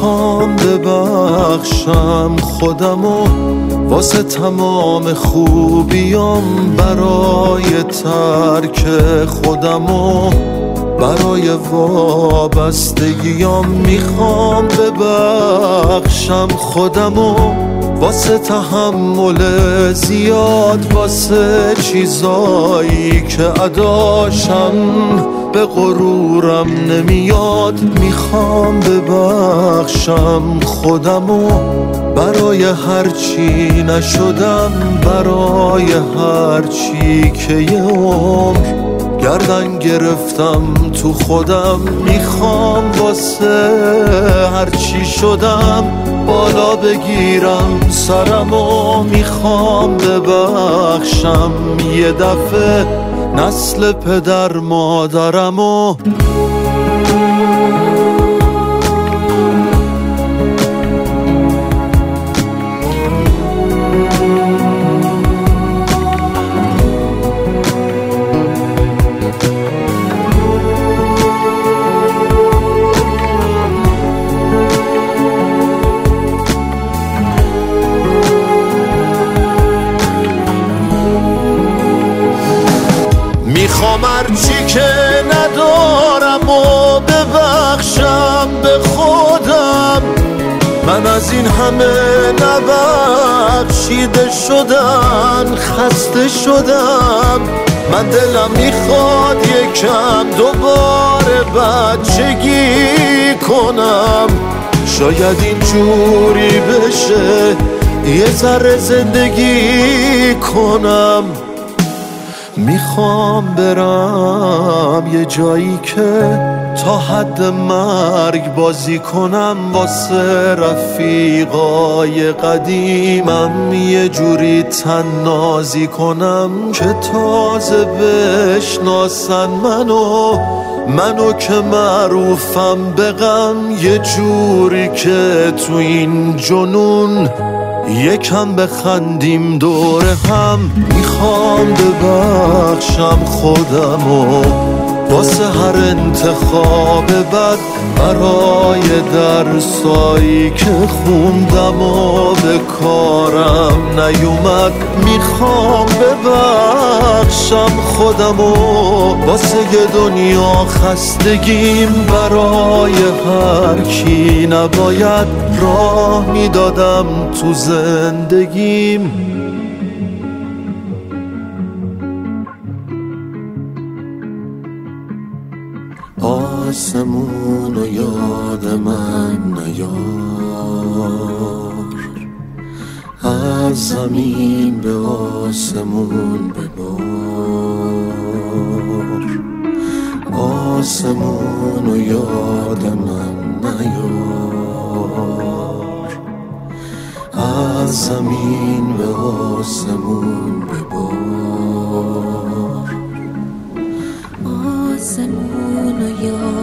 میخوام ببخشم خودمو واسه تمام خوبیام، برای ترک خودمو، برای وابستگیام. میخوام ببخشم خودمو واسه تحمل زیاد، واسه چیزایی که اداشم به غرورم نمیاد. میخوام ببخشم خودمو برای هرچی نشدم، برای هرچی که یه عمر گردن گرفتم تو خودم. میخوام واسه هرچی شدم بالا بگیرم سرمو. میخوام ببخشم یه دفعه نسل پدر مادرمو. میخوام هرچی که ندارم و ببخشم به خودم. من از این همه نبخشیده شدن خسته شدم. من دلم میخواد یکم دوباره بچگی کنم. شاید این جوری بشه یه ذره زندگی کنم. میخوام برم یه جایی که تا حد مرگ بازی کنم، واسه رفیقای قدیمم یه جوری تنازی کنم که تازه بشناسن منو که معروفم به غم. یه جوری که تو این جنون یکم بخندیم دور هم. میخوام ببخشم خودمو واسه هر انتخاب بد، برای درسایی که خوندم و به کارم نیومد. میخوام ببخشم خودمو واسه یه دنیا خستگیم، برای هر کی نباید راه میدادم تو زندگیم. آسمون و یاد من نیار، از زمین به آسمون ببار. آسمون و یاد من نیار، از زمین به آسمون ببار. آسمون و یاد